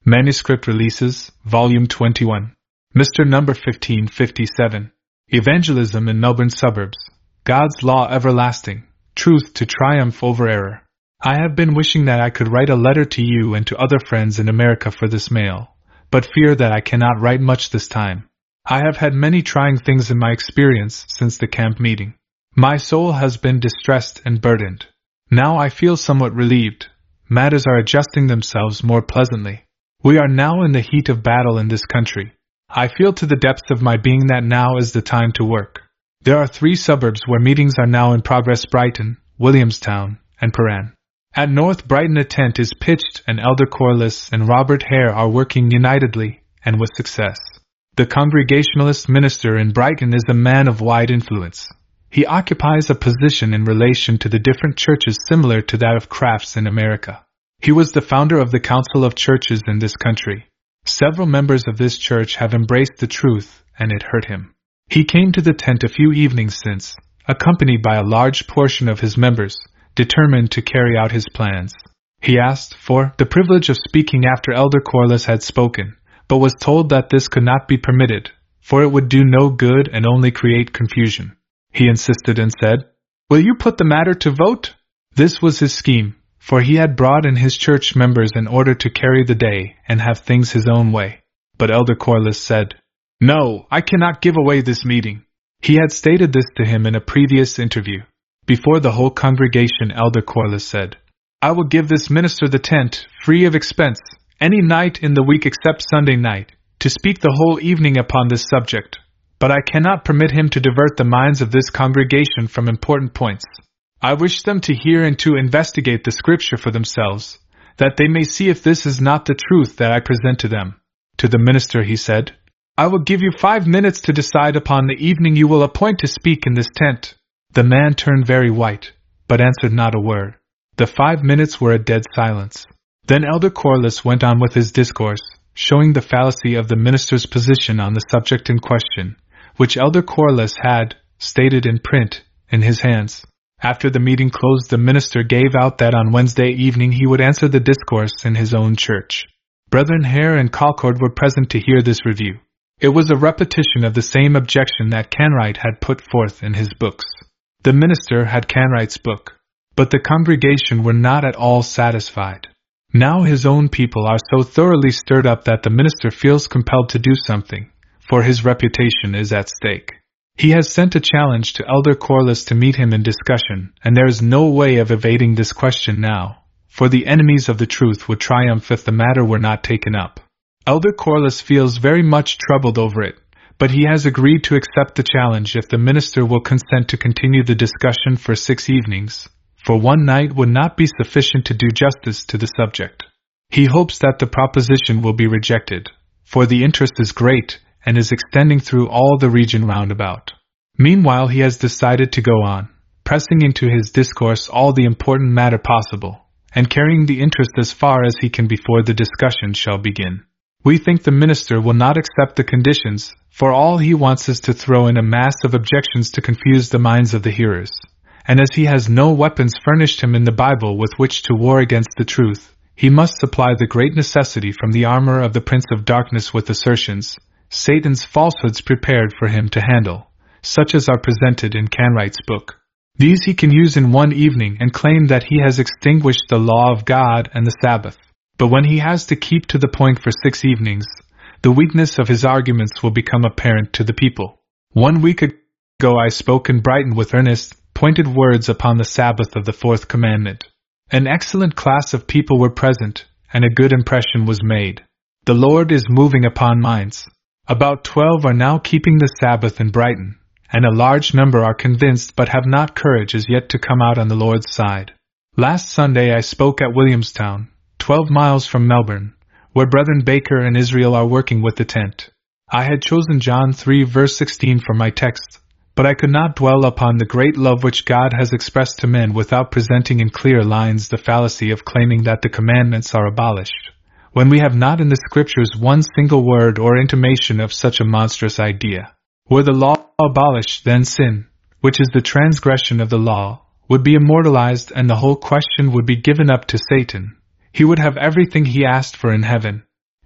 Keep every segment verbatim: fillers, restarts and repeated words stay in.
Manuscript Releases, Volume twenty-one. Mister Number fifteen fifty-seven. Evangelism in Melbourne Suburbs. God's Law Everlasting. Truth to Triumph Over Error. I have been wishing that I could write a letter to you and to other friends in America for this mail, but fear that I cannot write much this time. I have had many trying things in my experience since the camp meeting. My soul has been distressed and burdened. Now I feel somewhat relieved. Matters are adjusting themselves more pleasantly. We are now in the heat of battle in this country. I feel to the depths of my being that now is the time to work. There are three suburbs where meetings are now in progress: Brighton, Williamstown, and Prahran. At North Brighton a tent is pitched and Elder Corliss and Robert Hare are working unitedly, and with success. The Congregationalist minister in Brighton is a man of wide influence. He occupies a position in relation to the different churches similar to that of Crafts in America. He was the founder of the Council of Churches in this country. Several members of this church have embraced the truth, and it hurt him. He came to the tent a few evenings since, accompanied by a large portion of his members, determined to carry out his plans. He asked for the privilege of speaking after Elder Corliss had spoken, but was told that this could not be permitted, for it would do no good and only create confusion. He insisted and said, "Will you put the matter to vote?" This was his scheme, for he had brought in his church members in order to carry the day and have things his own way. But Elder Corliss said, "No, I cannot give away this meeting." He had stated this to him in a previous interview. Before the whole congregation, Elder Corliss said, "I will give this minister the tent, free of expense, any night in the week except Sunday night, to speak the whole evening upon this subject, but I cannot permit him to divert the minds of this congregation from important points. I wish them to hear and to investigate the Scripture for themselves, that they may see if this is not the truth that I present to them." To the minister he said, "I will give you five minutes to decide upon the evening you will appoint to speak in this tent." The man turned very white, but answered not a word. The five minutes were a dead silence. Then Elder Corliss went on with his discourse, showing the fallacy of the minister's position on the subject in question, which Elder Corliss had, stated in print, in his hands. After the meeting closed, the minister gave out that on Wednesday evening he would answer the discourse in his own church. Brethren Hare and Calcord were present to hear this review. It was a repetition of the same objection that Canwright had put forth in his books. The minister had Canwright's book, but the congregation were not at all satisfied. Now his own people are so thoroughly stirred up that the minister feels compelled to do something, for his reputation is at stake. He has sent a challenge to Elder Corliss to meet him in discussion, and there is no way of evading this question now, for the enemies of the truth would triumph if the matter were not taken up. Elder Corliss feels very much troubled over it, but he has agreed to accept the challenge if the minister will consent to continue the discussion for six evenings, for one night would not be sufficient to do justice to the subject. He hopes that the proposition will be rejected, for the interest is great and is extending through all the region round about. Meanwhile he has decided to go on, pressing into his discourse all the important matter possible, and carrying the interest as far as he can before the discussion shall begin. We think the minister will not accept the conditions, for all he wants is to throw in a mass of objections to confuse the minds of the hearers, and as he has no weapons furnished him in the Bible with which to war against the truth, he must supply the great necessity from the armor of the Prince of Darkness with assertions, Satan's falsehoods prepared for him to handle, such as are presented in Canwright's book. These he can use in one evening and claim that he has extinguished the law of God and the Sabbath. But when he has to keep to the point for six evenings, the weakness of his arguments will become apparent to the people. One week ago I spoke in Brighton with earnest, pointed words upon the Sabbath of the fourth commandment. An excellent class of people were present, and a good impression was made. The Lord is moving upon minds. About twelve are now keeping the Sabbath in Brighton, and a large number are convinced but have not courage as yet to come out on the Lord's side. Last Sunday I spoke at Williamstown, twelve miles from Melbourne, where Brethren Baker and Israel are working with the tent. I had chosen John three verse sixteen for my text, but I could not dwell upon the great love which God has expressed to men without presenting in clear lines the fallacy of claiming that the commandments are abolished, when we have not in the Scriptures one single word or intimation of such a monstrous idea. Were the law abolished, then sin, which is the transgression of the law, would be immortalized and the whole question would be given up to Satan. He would have everything he asked for in heaven.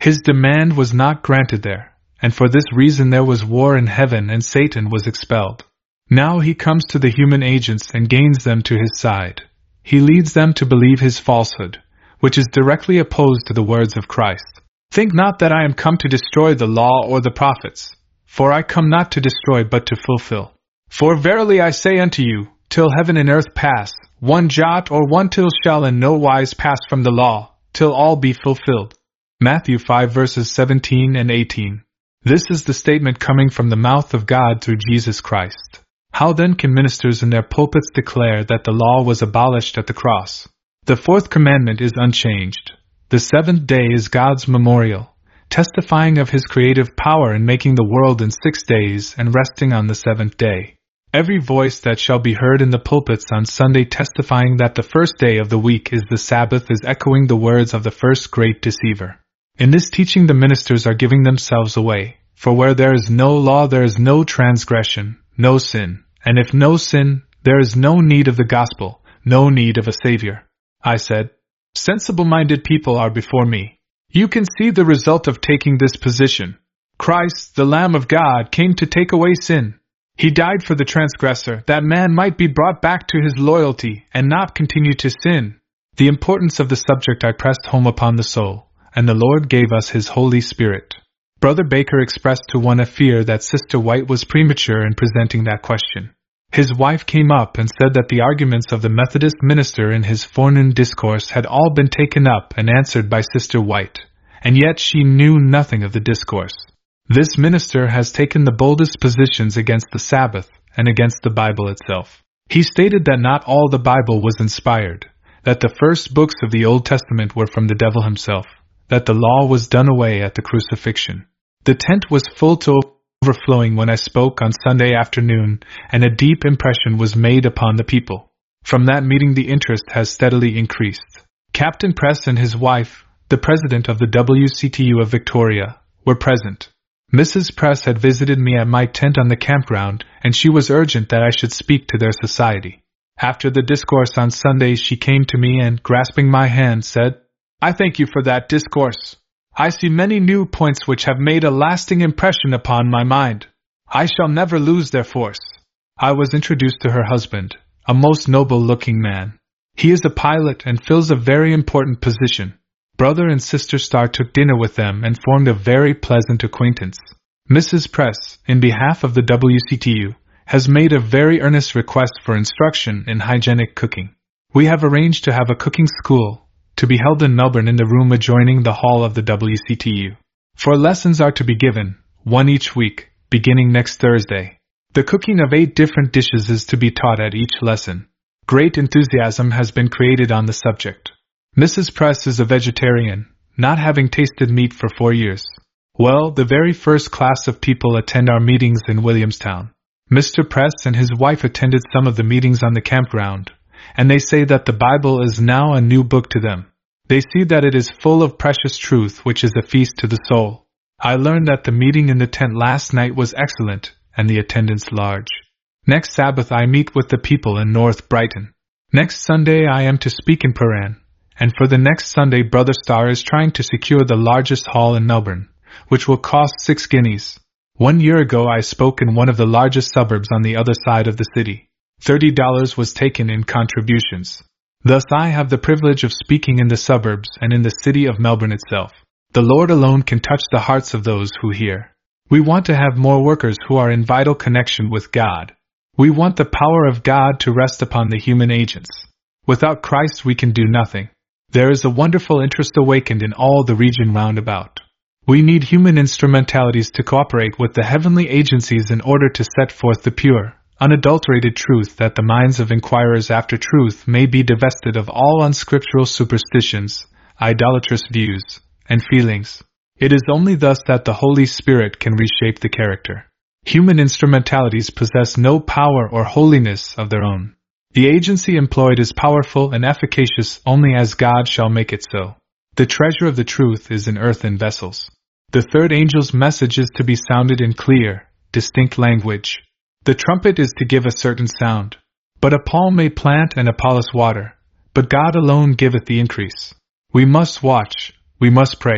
His demand was not granted there, and for this reason there was war in heaven and Satan was expelled. Now he comes to the human agents and gains them to his side. He leads them to believe his falsehood, which is directly opposed to the words of Christ. Think not that I am come to destroy the law or the prophets, for I come not to destroy but to fulfill. For verily I say unto you, till heaven and earth pass, one jot or one tittle shall in no wise pass from the law, till all be fulfilled. Matthew five verses seventeen and eighteen. This is the statement coming from the mouth of God through Jesus Christ. How then can ministers in their pulpits declare that the law was abolished at the cross? The fourth commandment is unchanged. The seventh day is God's memorial, testifying of His creative power in making the world in six days and resting on the seventh day. Every voice that shall be heard in the pulpits on Sunday testifying that the first day of the week is the Sabbath is echoing the words of the first great deceiver. In this teaching the ministers are giving themselves away, for where there is no law there is no transgression, no sin, and if no sin, there is no need of the gospel, no need of a Savior. I said, sensible-minded people are before me. You can see the result of taking this position. Christ, the Lamb of God, came to take away sin. He died for the transgressor, that man might be brought back to his loyalty and not continue to sin. The importance of the subject I pressed home upon the soul, and the Lord gave us His Holy Spirit. Brother Baker expressed to one a fear that Sister White was premature in presenting that question. His wife came up and said that the arguments of the Methodist minister in his forenoon discourse had all been taken up and answered by Sister White, and yet she knew nothing of the discourse. This minister has taken the boldest positions against the Sabbath and against the Bible itself. He stated that not all the Bible was inspired, that the first books of the Old Testament were from the devil himself, that the law was done away at the crucifixion. The tent was full to overflowing when I spoke on Sunday afternoon, and a deep impression was made upon the people. From that meeting the interest has steadily increased. Captain Press and his wife, the president of the W C T U of Victoria, were present. Missus Press had visited me at my tent on the campground, and she was urgent that I should speak to their society. After the discourse on Sunday she came to me and, grasping my hand, said, I thank you for that discourse. I see many new points which have made a lasting impression upon my mind. I shall never lose their force. I was introduced to her husband, a most noble-looking man. He is a pilot and fills a very important position. Brother and Sister Starr took dinner with them and formed a very pleasant acquaintance. Missus Press, in behalf of the W C T U, has made a very earnest request for instruction in hygienic cooking. We have arranged to have a cooking school, to be held in Melbourne in the room adjoining the hall of the W C T U. Four lessons are to be given, one each week, beginning next Thursday. The cooking of eight different dishes is to be taught at each lesson. Great enthusiasm has been created on the subject. Missus Press is a vegetarian, not having tasted meat for four years. Well, the very first class of people attend our meetings in Williamstown. Mister Press and his wife attended some of the meetings on the campground, and they say that the Bible is now a new book to them. They see that it is full of precious truth which is a feast to the soul. I learned that the meeting in the tent last night was excellent, and the attendance large. Next Sabbath I meet with the people in North Brighton. Next Sunday I am to speak in Prahran, and for the next Sunday Brother Starr is trying to secure the largest hall in Melbourne, which will cost six guineas. One year ago I spoke in one of the largest suburbs on the other side of the city. Thirty dollars was taken in contributions. Thus I have the privilege of speaking in the suburbs and in the city of Melbourne itself. The Lord alone can touch the hearts of those who hear. We want to have more workers who are in vital connection with God. We want the power of God to rest upon the human agents. Without Christ we can do nothing. There is a wonderful interest awakened in all the region round about. We need human instrumentalities to cooperate with the heavenly agencies in order to set forth the pure, unadulterated truth, that the minds of inquirers after truth may be divested of all unscriptural superstitions, idolatrous views, and feelings. It is only thus that the Holy Spirit can reshape the character. Human instrumentalities possess no power or holiness of their own. The agency employed is powerful and efficacious only as God shall make it so. The treasure of the truth is in earthen vessels. The third angel's message is to be sounded in clear, distinct language. The trumpet is to give a certain sound. But a palm may plant and Apollos water, but God alone giveth the increase. We must watch, we must pray,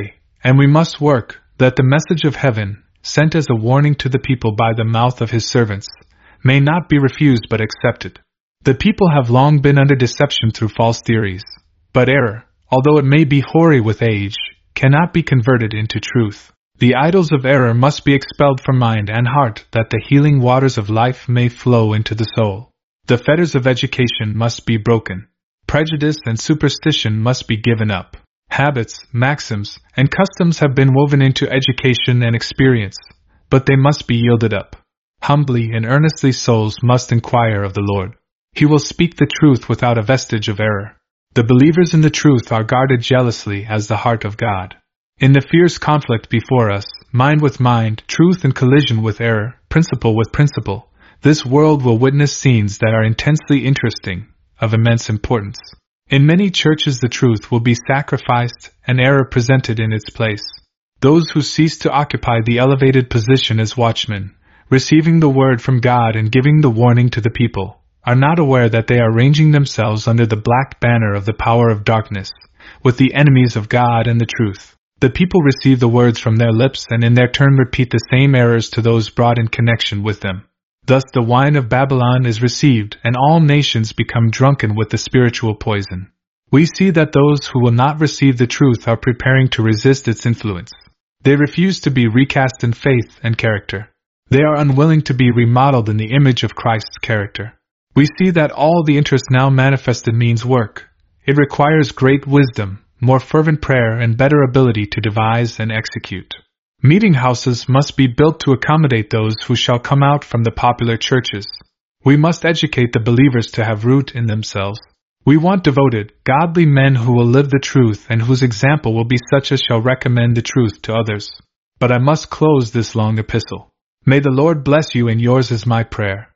And we must work, that the message of heaven, sent as a warning to the people by the mouth of his servants, may not be refused but accepted. The people have long been under deception through false theories, but error, although it may be hoary with age, cannot be converted into truth. The idols of error must be expelled from mind and heart that the healing waters of life may flow into the soul. The fetters of education must be broken. Prejudice and superstition must be given up. Habits, maxims, and customs have been woven into education and experience, but they must be yielded up. Humbly and earnestly souls must inquire of the Lord. He will speak the truth without a vestige of error. The believers in the truth are guarded jealously as the heart of God. In the fierce conflict before us, mind with mind, truth in collision with error, principle with principle, this world will witness scenes that are intensely interesting, of immense importance. In many churches the truth will be sacrificed and error presented in its place. Those who cease to occupy the elevated position as watchmen, receiving the word from God and giving the warning to the people, are not aware that they are ranging themselves under the black banner of the power of darkness, with the enemies of God and the truth. The people receive the words from their lips and in their turn repeat the same errors to those brought in connection with them. Thus the wine of Babylon is received, and all nations become drunken with the spiritual poison. We see that those who will not receive the truth are preparing to resist its influence. They refuse to be recast in faith and character. They are unwilling to be remodeled in the image of Christ's character. We see that all the interest now manifested means work. It requires great wisdom, more fervent prayer, and better ability to devise and execute. Meeting houses must be built to accommodate those who shall come out from the popular churches. We must educate the believers to have root in themselves. We want devoted, godly men who will live the truth and whose example will be such as shall recommend the truth to others. But I must close this long epistle. May the Lord bless you, and yours is my prayer.